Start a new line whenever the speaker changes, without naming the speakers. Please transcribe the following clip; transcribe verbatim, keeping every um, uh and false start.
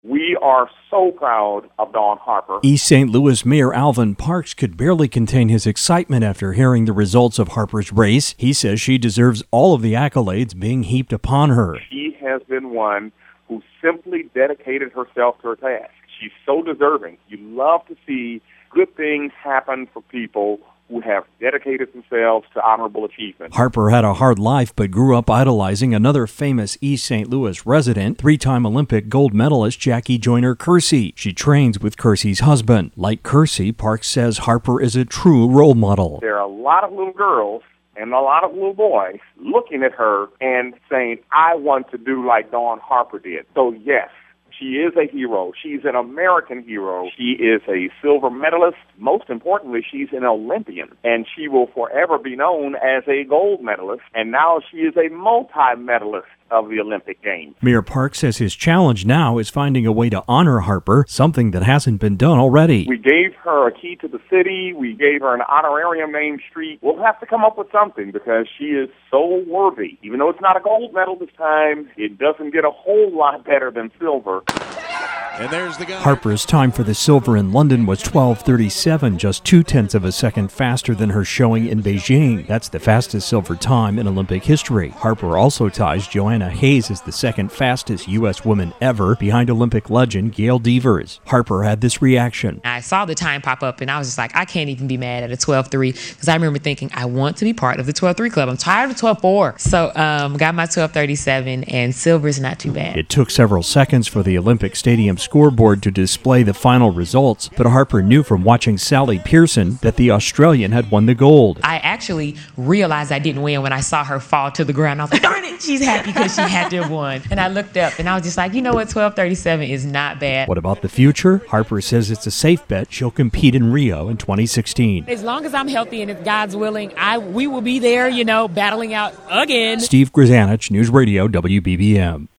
We are so proud of Dawn Harper.
East Saint Louis Mayor Alvin Parks could barely contain his excitement after hearing the results of Harper's race. He says she deserves all of the accolades being heaped upon her.
She has been one who simply dedicated herself to her task. She's so deserving. You love to see good things happen for people who have dedicated themselves to honorable achievement.
Harper had a hard life but grew up idolizing another famous East Saint Louis resident, three-time Olympic gold medalist Jackie Joyner Kersee. She trains with Kersee's husband. Like Kersee, Parks says Harper is a true role model.
There are a lot of little girls and a lot of little boys looking at her and saying, I want to do like Dawn Harper did. So yes, she is a hero. She's an American hero. She is a silver medalist. Most importantly, she's an Olympian, and she will forever be known as a gold medalist, and now she is a multi-medalist of the Olympic Games.
Mayor Parks says his challenge now is finding a way to honor Harper, something that hasn't been done already.
We gave her a key to the city. We gave her an honorarium named Street. We'll have to come up with something because she is so worthy. Even though it's not a gold medal this time, it doesn't get a whole lot better than silver.
And there's the guy.
Harper's time for the silver in London was twelve thirty-seven, just two-tenths of a second faster than her showing in Beijing. That's the fastest silver time in Olympic history. Harper also ties Joanna Hayes as the second fastest U S woman ever, behind Olympic legend Gail Devers. Harper had this reaction.
I saw the time pop up, and I was just like, I can't even be mad at a twelve three, because I remember thinking, I want to be part of the twelve three club. I'm tired of twelve four. So um, got my twelve thirty-seven, and silver's not too bad.
It took several seconds for the Olympic Stadium scoreboard to display the final results, but Harper knew from watching Sally Pearson that the Australian had won the gold.
I actually realized I didn't win when I saw her fall to the ground. I was like, darn it, she's happy because she had to have won. And I looked up, and I was just like, you know what, twelve thirty-seven is not bad.
What about the future? Harper says it's a safe bet she'll compete in Rio in twenty sixteen.
As long as I'm healthy and if God's willing, I we will be there, you know, battling out again.
Steve Grzanich, News Radio W B B M.